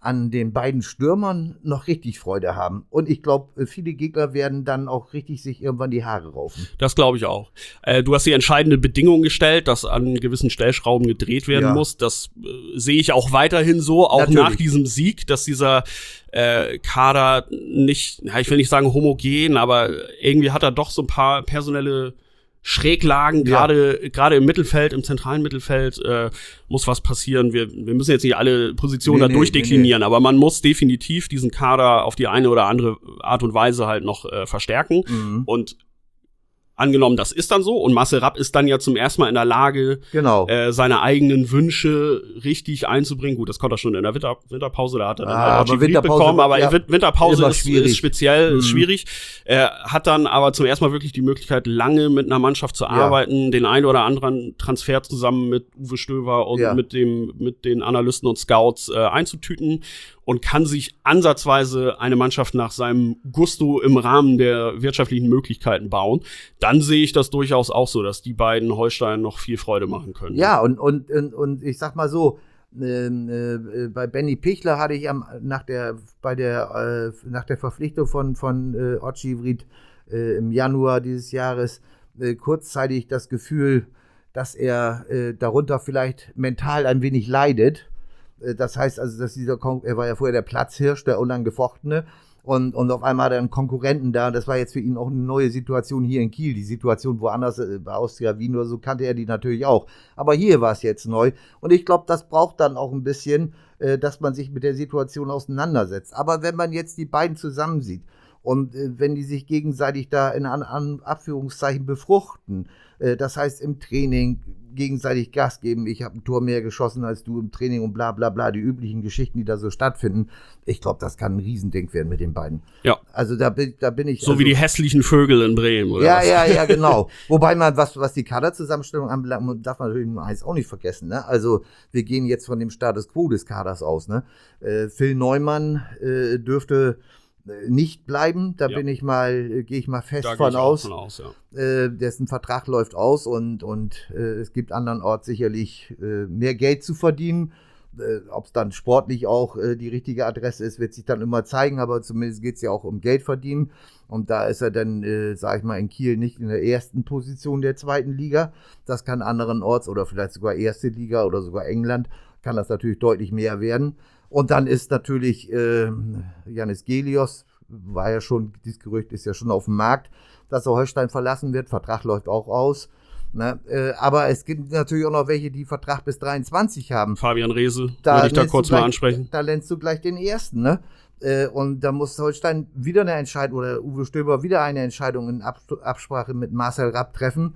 an den beiden Stürmern noch richtig Freude haben. Und ich glaube, viele Gegner werden dann auch richtig sich irgendwann die Haare raufen. Das glaube ich auch. Äh, du hast die entscheidende Bedingung gestellt, dass an gewissen Stellschrauben gedreht werden ja. muss. Das äh, sehe ich auch weiterhin so, auch Natürlich. nach diesem Sieg, dass dieser äh, Kader nicht, ja, ich will nicht sagen homogen, aber irgendwie hat er doch so ein paar personelle Schräglagen, gerade ja. gerade im Mittelfeld, im zentralen Mittelfeld äh, muss was passieren. Wir, wir müssen jetzt nicht alle Positionen nee, da durchdeklinieren, nee, nee. aber man muss definitiv diesen Kader auf die eine oder andere Art und Weise halt noch äh, verstärken. Mhm. Und angenommen, das ist dann so und Marcel Rapp ist dann ja zum ersten Mal in der Lage, genau. äh, seine eigenen Wünsche richtig einzubringen. Gut, das konnte er schon in der Winter Winterpause, da hat er dann ah, halt auch Winterpause bekommen, aber ja, Winterpause ist, ist speziell, mhm. ist schwierig. Er hat dann aber zum ersten Mal wirklich die Möglichkeit, lange mit einer Mannschaft zu arbeiten, ja. den einen oder anderen Transfer zusammen mit Uwe Stöver und ja. mit dem mit den Analysten und Scouts äh, einzutüten und kann sich ansatzweise eine Mannschaft nach seinem Gusto im Rahmen der wirtschaftlichen Möglichkeiten bauen. Dann sehe ich das durchaus auch so, dass die beiden Holstein noch viel Freude machen können. Ja, und, und, und, und ich sag mal so, äh, äh, bei Benny Pichler hatte ich am, nach der, bei der, äh, nach der Verpflichtung von, von äh, Otschivrit äh, im Januar dieses Jahres äh, kurzzeitig das Gefühl, dass er äh, darunter vielleicht mental ein wenig leidet. Das heißt also, dass dieser Kon- er war ja vorher der Platzhirsch, der unangefochtene, und, und auf einmal hat er einen Konkurrenten da. Das war jetzt für ihn auch eine neue Situation hier in Kiel. Die Situation woanders, bei Austria Wien oder so, kannte er die natürlich auch. Aber hier war es jetzt neu. Und ich glaube, das braucht dann auch ein bisschen, äh, dass man sich mit der Situation auseinandersetzt. Aber wenn man jetzt die beiden zusammensieht und äh, wenn die sich gegenseitig da in an, an Abführungszeichen befruchten, äh, das heißt im Training gegenseitig Gas geben, ich habe ein Tor mehr geschossen als du im Training und bla bla bla, die üblichen Geschichten, die da so stattfinden. Ich glaube, das kann ein Riesending werden mit den beiden. Ja. Also da bin, da bin ich... So also, wie die hässlichen Vögel in Bremen, oder ja, was? Ja, ja, genau. Wobei man, was, was die Kaderzusammenstellung anbelangt, darf man natürlich nur eins auch nicht vergessen. Ne? Also wir gehen jetzt von dem Status quo des Kaders aus. Ne? Äh, Phil Neumann äh, dürfte nicht bleiben, da ja. bin ich mal, äh, gehe ich mal fest da von ich aus. Von aus ja. äh, dessen Vertrag läuft aus und, und äh, es gibt andernorts sicherlich äh, mehr Geld zu verdienen. Äh, Ob es dann sportlich auch äh, die richtige Adresse ist, wird sich dann immer zeigen, aber zumindest geht es ja auch um Geld verdienen. Und da ist er dann, äh, sag ich mal, in Kiel nicht in der ersten Position der zweiten Liga. Das kann anderenorts oder vielleicht sogar erste Liga oder sogar England, kann das natürlich deutlich mehr werden. Und dann ist natürlich äh, Janis Gelios, war ja schon, dieses Gerücht ist ja schon auf dem Markt, dass er Holstein verlassen wird. Vertrag läuft auch aus. Ne? Äh, aber es gibt natürlich auch noch welche, die Vertrag bis dreiundzwanzig haben. Fabian Reese, würde ich da kurz gleich, mal ansprechen. Da lernst du gleich den ersten, ne? Äh, und da muss Holstein wieder eine Entscheidung, oder Uwe Stöber wieder eine Entscheidung in Abs- Absprache mit Marcel Rapp treffen,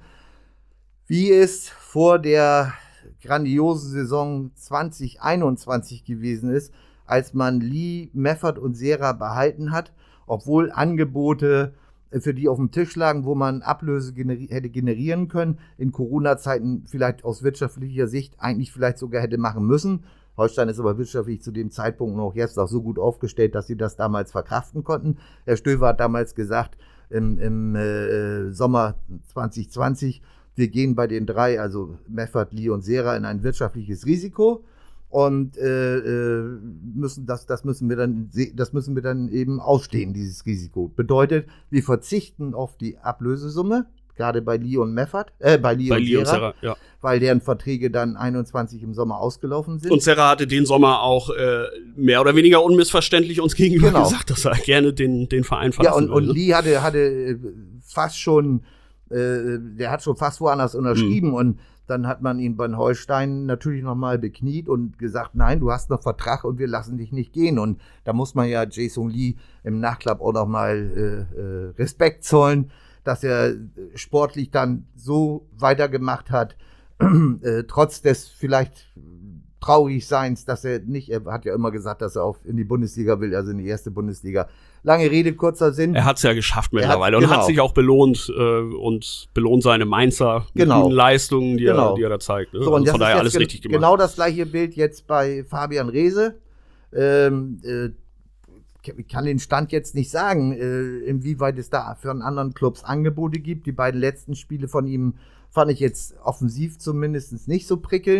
wie es vor der grandiosen Saison zwanzig einundzwanzig gewesen ist, als man Lee, Meffert und Serra behalten hat, obwohl Angebote für die auf dem Tisch lagen, wo man Ablöse generi- hätte generieren können, in Corona-Zeiten vielleicht aus wirtschaftlicher Sicht eigentlich vielleicht sogar hätte machen müssen. Holstein ist aber wirtschaftlich zu dem Zeitpunkt und auch jetzt auch so gut aufgestellt, dass sie das damals verkraften konnten. Herr Stöver hat damals gesagt, im, im äh, Sommer zwanzig zwanzig, wir gehen bei den drei, also Meffert, Lee und Serra, in ein wirtschaftliches Risiko und äh, müssen das, das müssen wir dann, das müssen wir dann eben ausstehen, dieses Risiko. Bedeutet, wir verzichten auf die Ablösesumme, gerade bei Lee und Meffert, äh, bei Lee, bei und, Lee und Serra, Serra, ja. weil deren Verträge dann einundzwanzig im Sommer ausgelaufen sind. Und Serra hatte den Sommer auch äh, mehr oder weniger unmissverständlich uns gegenüber genau. gesagt, dass er gerne den, den Verein verlassen Ja, und, und will. Lee hatte, hatte fast schon, äh, der hat schon fast woanders unterschrieben mhm. und dann hat man ihn bei Holstein natürlich nochmal bekniet und gesagt, nein, du hast noch Vertrag und wir lassen dich nicht gehen. Und da muss man ja Jae-Sung Lee im Nachklapp auch nochmal äh, äh, Respekt zollen, dass er sportlich dann so weitergemacht hat, äh, trotz des vielleicht Traurigseins, dass er nicht, er hat ja immer gesagt, dass er auch in die Bundesliga will, also in die erste Bundesliga. Lange Rede, kurzer Sinn. Er hat es ja geschafft mittlerweile hat, genau. und hat sich auch belohnt äh, und belohnt seine Mainzer mit genau. guten Leistungen, die, genau. er, die er da zeigt. Ne? So, und also von daher alles ge- richtig gemacht. Genau das gleiche Bild jetzt bei Fabian Reese. Ähm, äh, ich kann den Stand jetzt nicht sagen, äh, inwieweit es da für einen anderen Clubs Angebote gibt. Die beiden letzten Spiele von ihm fand ich jetzt offensiv zumindest nicht so prickelnd.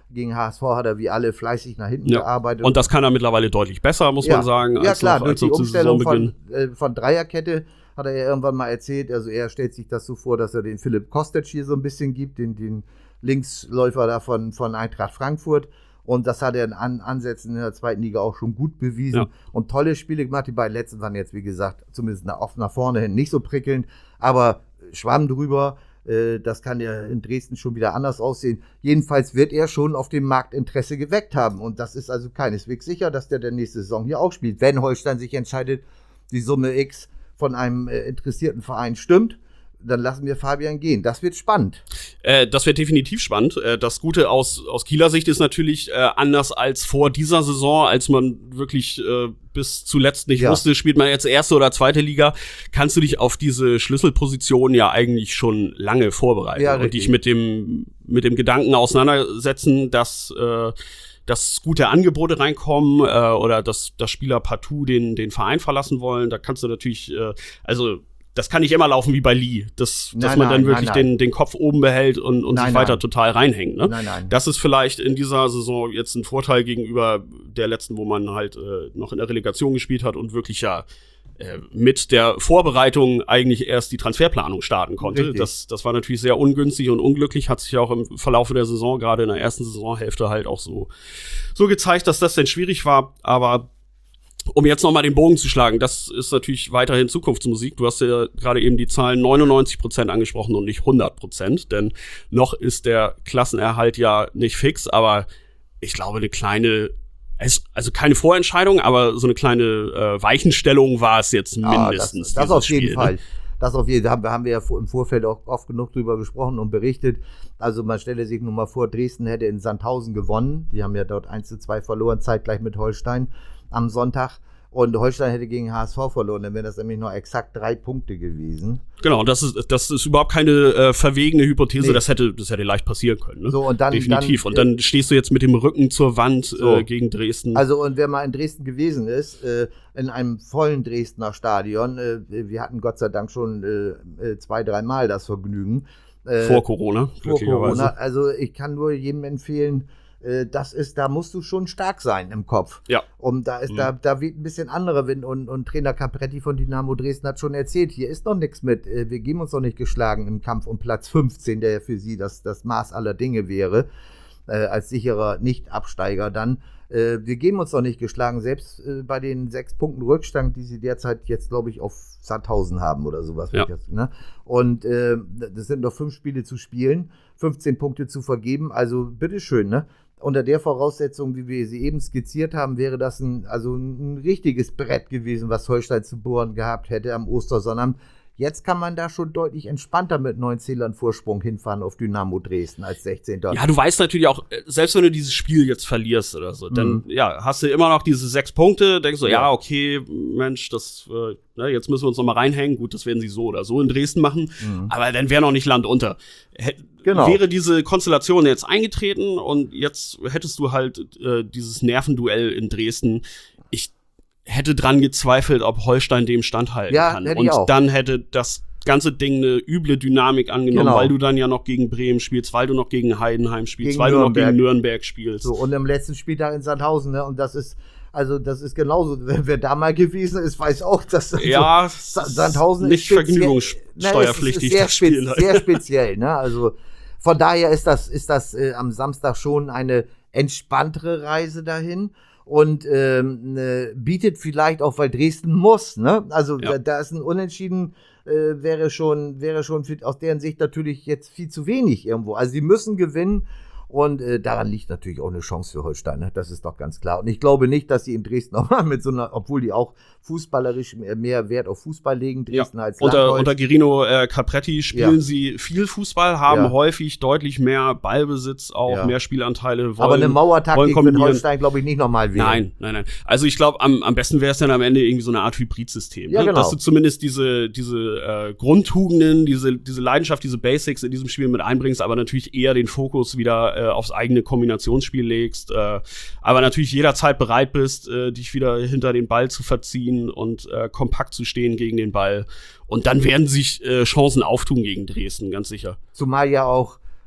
Gegen H S V hat er wie alle fleißig nach hinten ja. gearbeitet. Und das kann er mittlerweile deutlich besser, muss ja. man sagen. Ja als klar, noch, durch als die noch Umstellung von, äh, von Dreierkette hat er ja irgendwann mal erzählt, also er stellt sich das so vor, dass er den Philipp Kostic hier so ein bisschen gibt, den, den Linksläufer da von, von Eintracht Frankfurt. Und das hat er in An- Ansätzen in der zweiten Liga auch schon gut bewiesen. Ja. Und tolle Spiele gemacht. Die beiden letzten waren jetzt, wie gesagt, zumindest nach, oft nach vorne hin nicht so prickelnd. Aber Schwamm drüber, äh, das kann ja in Dresden schon wieder anders aussehen. Jedenfalls wird er schon auf dem Markt Interesse geweckt haben. Und das ist also keineswegs sicher, dass der der nächste Saison hier auch spielt. Wenn Holstein sich entscheidet, die Summe X von einem äh, interessierten Verein stimmt, dann lassen wir Fabian gehen. Das wird spannend. Äh, das wird definitiv spannend. Äh, das Gute aus, aus Kieler Sicht ist natürlich äh, anders als vor dieser Saison, als man wirklich äh, bis zuletzt nicht ja. wusste, spielt man jetzt erste oder zweite Liga, kannst du dich auf diese Schlüsselposition ja eigentlich schon lange vorbereiten ja, und dich mit dem, mit dem Gedanken auseinandersetzen, dass äh, dass gute Angebote reinkommen äh, oder dass, dass Spieler partout den, den Verein verlassen wollen. Da kannst du natürlich, äh, also das kann nicht immer laufen wie bei Lee, dass, nein, dass man nein, dann wirklich nein, nein. Den, den Kopf oben behält und, und nein, sich weiter nein. total reinhängt. Ne? Nein, nein. Das ist vielleicht in dieser Saison jetzt ein Vorteil gegenüber der letzten, wo man halt äh, noch in der Relegation gespielt hat und wirklich ja äh, mit der Vorbereitung eigentlich erst die Transferplanung starten konnte. Das, das war natürlich sehr ungünstig und unglücklich, hat sich auch im Verlauf der Saison, gerade in der ersten Saisonhälfte halt auch so, so gezeigt, dass das denn schwierig war, aber um jetzt nochmal den Bogen zu schlagen, das ist natürlich weiterhin Zukunftsmusik. Du hast ja gerade eben die Zahlen neunundneunzig Prozent angesprochen und nicht hundert Prozent, denn noch ist der Klassenerhalt ja nicht fix, aber ich glaube, eine kleine, also keine Vorentscheidung, aber so eine kleine äh, Weichenstellung war es jetzt mindestens. Ja, das, das auf jeden Spiel, Fall. Ne? Das auf jeden Fall, da haben wir ja im Vorfeld auch oft genug drüber gesprochen und berichtet. Also man stelle sich nun mal vor, Dresden hätte in Sandhausen gewonnen. Die haben ja dort eins zu zwei verloren, zeitgleich mit Holstein am Sonntag. Und Holstein hätte gegen H S V verloren, dann wären das nämlich noch exakt drei Punkte gewesen. Genau, das ist, das ist überhaupt keine äh, verwegene Hypothese, nee. das, hätte, das hätte leicht passieren können. Ne? So, und dann, definitiv. Dann, und dann stehst du jetzt mit dem Rücken zur Wand so. äh, gegen Dresden. Also, und wer mal in Dresden gewesen ist, äh, in einem vollen Dresdner Stadion, äh, wir hatten Gott sei Dank schon äh, zwei, dreimal das Vergnügen. Äh, vor Corona, Vor Corona. Also, ich kann nur jedem empfehlen, das ist, da musst du schon stark sein im Kopf. Ja. Und da ist, mhm. da, da weht ein bisschen anderer Wind und, und Trainer Capretti von Dynamo Dresden hat schon erzählt, hier ist noch nichts mit, wir geben uns noch nicht geschlagen im Kampf um Platz fünfzehn, der ja für sie das, das Maß aller Dinge wäre, äh, als sicherer Nicht-Absteiger dann. Äh, wir geben uns noch nicht geschlagen, selbst äh, bei den sechs Punkten Rückstand, die sie derzeit jetzt, glaube ich, auf Sandhausen haben oder sowas. Ja. Das, ne? Und äh, das sind noch fünf Spiele zu spielen, fünfzehn Punkte zu vergeben, also bitteschön, ne? Unter der Voraussetzung, wie wir sie eben skizziert haben, wäre das ein, also ein richtiges Brett gewesen, was Holstein zu bohren gehabt hätte am Ostersonnabend. Jetzt kann man da schon deutlich entspannter mit neun Zählern Vorsprung hinfahren auf Dynamo Dresden als sechzehnter Ja, du weißt natürlich auch, selbst wenn du dieses Spiel jetzt verlierst oder so, dann Mhm. ja, hast du immer noch diese sechs Punkte, denkst du, ja, Ja. okay, Mensch, das, äh, ne, jetzt müssen wir uns noch mal reinhängen. Gut, das werden sie so oder so in Dresden machen, Mhm. aber dann wäre noch nicht Land unter. Hä- Genau. Wäre diese Konstellation jetzt eingetreten und jetzt hättest du halt äh, dieses Nervenduell in Dresden, ich hätte dran gezweifelt, ob Holstein dem standhalten Ja, kann. hätte ich Und auch. dann hätte das ganze Ding eine üble Dynamik angenommen, Genau. weil du dann ja noch gegen Bremen spielst, weil du noch gegen Heidenheim spielst, Gegen weil du noch Nürnberg. gegen Nürnberg spielst. So, und im letzten Spieltag in Sandhausen, ne? Und das ist, also das ist genauso. Wer, wer da mal gewesen ist, weiß auch, dass das Ja, so, Sandhausen nicht ist speziell- vergnügungssteuerpflichtig, Na, es ist das Spiel. sehr, spe- sehr speziell, ne? Also von daher ist das, ist das äh, am Samstag schon eine entspanntere Reise dahin. Und ähm, ne, bietet vielleicht auch, weil Dresden muss, ne? Also Ja. da, da ist ein Unentschieden, äh, wäre schon, wäre schon für, aus deren Sicht natürlich jetzt viel zu wenig irgendwo. Also sie müssen gewinnen und äh, daran liegt natürlich auch eine Chance für Holstein, ne? Das ist doch ganz klar. Und ich glaube nicht, dass sie in Dresden auch mal mit so einer, obwohl die auch fußballerisch mehr, mehr Wert auf Fußball legen, Dresden als Unter, Landholz. unter Guerino äh, Capretti spielen Ja. sie viel Fußball, haben Ja. häufig deutlich mehr Ballbesitz, auch Ja. mehr Spielanteile. Wollen, Aber eine wollen Mauertaktik wird kombinieren. Holstein, glaube ich, nicht nochmal wählen. Nein, nein, nein. Also ich glaube, am, am besten wäre es dann am Ende irgendwie so eine Art Hybridsystem. Ja, ne? genau. Dass du zumindest diese, diese äh, Grundtugenden, diese, diese Leidenschaft, diese Basics in diesem Spiel mit einbringst, aber natürlich eher den Fokus wieder äh, aufs eigene Kombinationsspiel legst. Äh, aber natürlich jederzeit bereit bist, äh, dich wieder hinter den Ball zu verziehen und äh, kompakt zu stehen gegen den Ball. Und dann werden sich äh, Chancen auftun gegen Dresden, ganz sicher. Zumal ja auch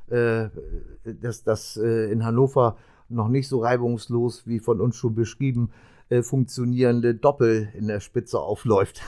äh, dass das äh, in Hannover noch nicht so reibungslos wie von uns schon beschrieben äh, funktionierende Doppel in der Spitze aufläuft.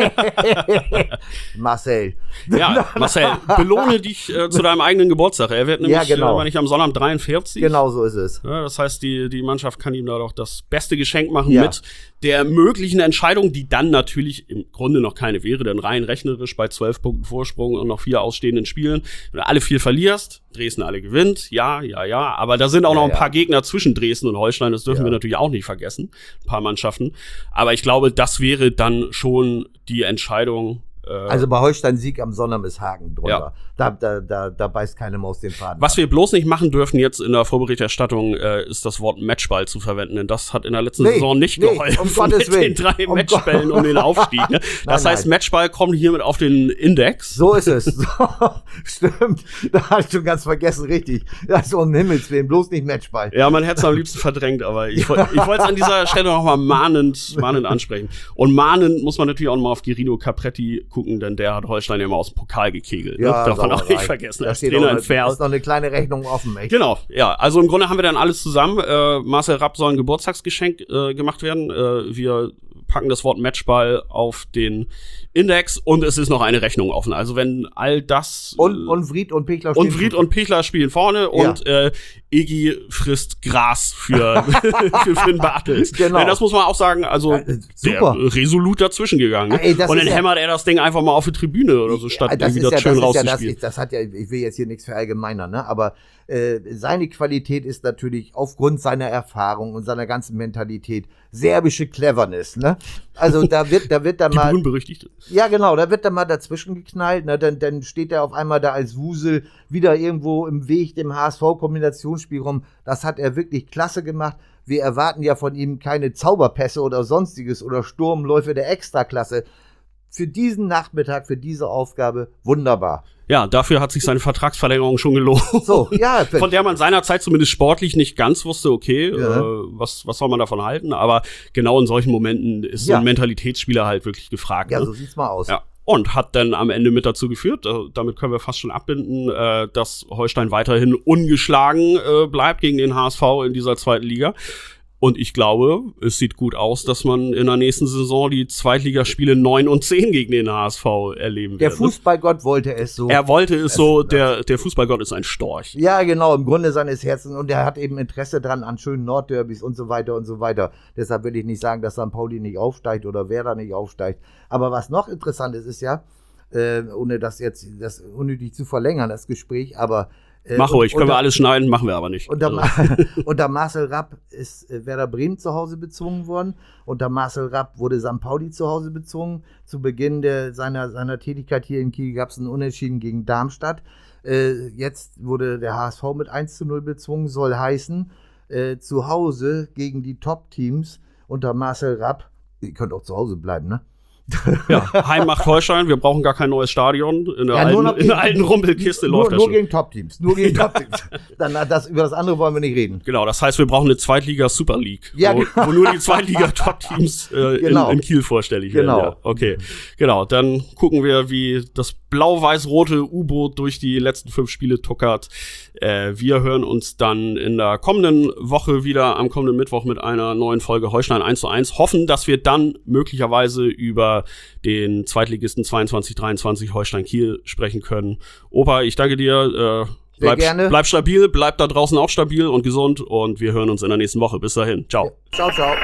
Marcel. Ja, Marcel, belohne dich äh, zu deinem eigenen Geburtstag. Er wird nämlich, ja, genau. äh, wenn ich am Sonnabend dreiundvierzig. Genau so ist es. Ja, das heißt, die, die Mannschaft kann ihm da doch das beste Geschenk machen ja. mit der möglichen Entscheidung, die dann natürlich im Grunde noch keine wäre, denn rein rechnerisch bei zwölf Punkten Vorsprung und noch vier ausstehenden Spielen, wenn du alle vier verlierst, Dresden alle gewinnt, ja, ja, ja, aber da sind auch ja, noch ein ja. paar Gegner zwischen Dresden und Holstein, das dürfen ja. wir natürlich auch nicht vergessen, ein paar Mannschaften, aber ich glaube, das wäre dann schon die Entscheidung. Also bei Holstein-Sieg am Sonnabend ist Haken drunter. Ja. Da, da, da, da beißt keine Maus den Faden. Was wir bloß nicht machen dürfen jetzt in der Vorberichterstattung, äh, ist das Wort Matchball zu verwenden, denn das hat in der letzten nee, Saison nicht nee, geholfen um Gottes mit Willen. den drei um Matchbällen Gott. um den Aufstieg. Ne? Das nein, heißt, nein. Matchball kommt hiermit auf den Index. So ist es. So, stimmt. Da hatte ich schon ganz vergessen, richtig. Das ist um Himmels Willen, bloß nicht Matchball. Ja, man hätte es am liebsten verdrängt, aber ich, wollt- ich wollte es an dieser Stelle nochmal mahnend, mahnend ansprechen. Und mahnend muss man natürlich auch nochmal auf Guerino Capretti gucken, denn der hat Holstein ja immer aus dem Pokal gekegelt. Ne? Darf man auch Sauerei. nicht vergessen. Da Als steht Trainer auch in eine, Ferl. ist noch eine kleine Rechnung offen, echt. Genau, ja. Also im Grunde haben wir dann alles zusammen. Äh, Marcel Rapp soll ein Geburtstagsgeschenk äh, gemacht werden. Äh, wir packen das Wort Matchball auf den Index und es ist noch eine Rechnung offen. Also wenn all das... Und, und Fried und Pichler und Fried und Pichler spielen vorne ja. und äh, Egi frisst Gras für, für Finn Bartels. Genau. Ja, das muss man auch sagen, also ja, super. der resolut dazwischen gegangen. Ne? Ja, ey, das und dann ist ja- hämmert er das Ding einfach mal auf die Tribüne oder so, statt Ja, das irgendwie ist das ja, schön das ist ja, das, rauszuspielen. ist, das hat ja, ich will jetzt hier nichts verallgemeinern, ne? Aber äh, seine Qualität ist natürlich aufgrund seiner Erfahrung und seiner ganzen Mentalität serbische Cleverness, ne? Also da wird, da wird dann Die mal, berühmt-berüchtigte. ja genau, da wird dann mal dazwischen geknallt, ne? Dann, dann steht er auf einmal da als Wusel wieder irgendwo im Weg dem H S V-Kombinationsspiel rum. Das hat er wirklich klasse gemacht. Wir erwarten ja von ihm keine Zauberpässe oder sonstiges oder Sturmläufe der Extraklasse. Für diesen Nachmittag, für diese Aufgabe wunderbar. Ja, dafür hat sich seine Vertragsverlängerung schon gelohnt. So, ja. Von der man seinerzeit zumindest sportlich nicht ganz wusste, okay, Ja. äh, was, was soll man davon halten? Aber genau in solchen Momenten ist so Ja. ein Mentalitätsspieler halt wirklich gefragt. Ja, ne? so sieht's mal aus. Ja. Und hat dann am Ende mit dazu geführt, äh, damit können wir fast schon abbinden, äh, dass Holstein weiterhin ungeschlagen äh, bleibt gegen den H S V in dieser zweiten Liga. Und ich glaube, es sieht gut aus, dass man in der nächsten Saison die Zweitligaspiele neun und zehn gegen den H S V erleben Der wird. ne? Fußballgott wollte es so. Er wollte es so, der, der Fußballgott ist ein Storch. Ja, genau, im Grunde seines Herzens. Und er hat eben Interesse dran an schönen Nordderbys und so weiter und so weiter. Deshalb will ich nicht sagen, dass Sankt Pauli nicht aufsteigt oder wer da nicht aufsteigt. Aber was noch interessant ist, ist ja, äh, ohne das jetzt das unnötig zu verlängern, das Gespräch, aber äh, Mach ruhig, können unter, wir alles schneiden, machen wir aber nicht. Unter, Also. unter Marcel Rapp ist äh, Werder Bremen zu Hause bezwungen worden. Unter Marcel Rapp wurde Sankt Pauli zu Hause bezwungen. Zu Beginn der, seiner, seiner Tätigkeit hier in Kiel gab es einen Unentschieden gegen Darmstadt. Äh, jetzt wurde der H S V mit eins zu null bezwungen, soll heißen, äh, zu Hause gegen die Top-Teams unter Marcel Rapp. Ihr könnt auch zu Hause bleiben, ne? Ja, Heim macht Holstein, wir brauchen gar kein neues Stadion. In der, Ja, alten, nur noch in der gegen- alten Rumpelkiste Nur, läuft das nur schon. gegen Top-Teams. Nur gegen Top-Teams. Dann, das, über das andere wollen wir nicht reden. Genau, das heißt, wir brauchen eine Zweitliga-Super League, Ja, wo, genau. wo nur die Zweitliga-Top-Teams äh, Genau. in, in Kiel vorstellig Genau. werden. Ja, okay, genau, dann gucken wir, wie das blau-weiß-rote U-Boot durch die letzten fünf Spiele tuckert. Äh, wir hören uns dann in der kommenden Woche wieder, am kommenden Mittwoch mit einer neuen Folge Holstein eins zu eins. Hoffen, dass wir dann möglicherweise über den Zweitligisten zweiundzwanzig dreiundzwanzig Holstein Kiel sprechen können. Opa, ich danke dir. Äh, bleib, gerne. bleib stabil, bleib da draußen auch stabil und gesund und wir hören uns in der nächsten Woche. Bis dahin. Ciao. Ciao, ciao.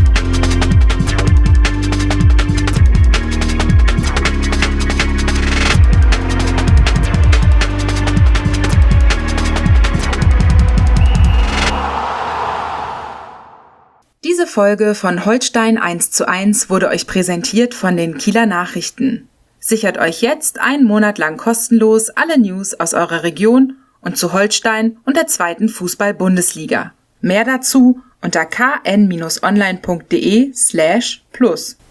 Diese Folge von Holstein eins zu eins wurde euch präsentiert von den Kieler Nachrichten. Sichert euch jetzt einen Monat lang kostenlos alle News aus eurer Region und zu Holstein und der zweiten Fußball-Bundesliga. Mehr dazu unter k n Bindestrich online punkt de slash plus.